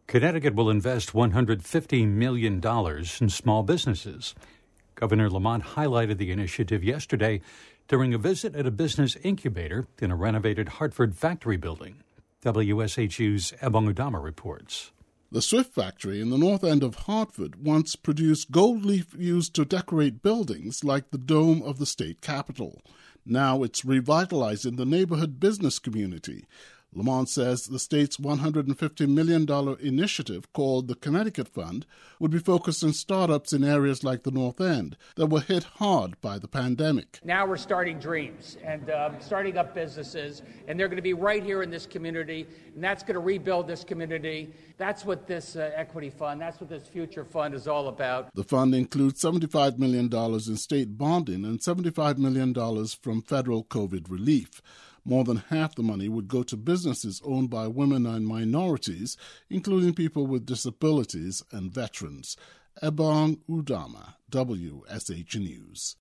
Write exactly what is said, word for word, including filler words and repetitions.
Connecticut will invest one hundred fifty million dollars in small businesses. Governor Lamont highlighted the initiative yesterday during a visit at a business incubator in a renovated Hartford factory building. W S H U's Ebong Udama reports. The Swift factory in the north end of Hartford once produced gold leaf used to decorate buildings like the dome of the state capitol. Now it's revitalizing the neighborhood business community. Lamont says the state's one hundred fifty million dollars initiative, called the Connecticut Fund, would be focused on startups in areas like the North End that were hit hard by the pandemic. Now we're starting dreams and um, starting up businesses, and they're going to be right here in this community, and that's going to rebuild this community. That's what this uh, equity fund, that's what this future fund is all about. The fund includes seventy-five million dollars in state bonding and seventy-five million dollars from federal COVID relief. More than half the money would go to businesses owned by women and minorities, including people with disabilities and veterans. Ebong Udama, W S H News.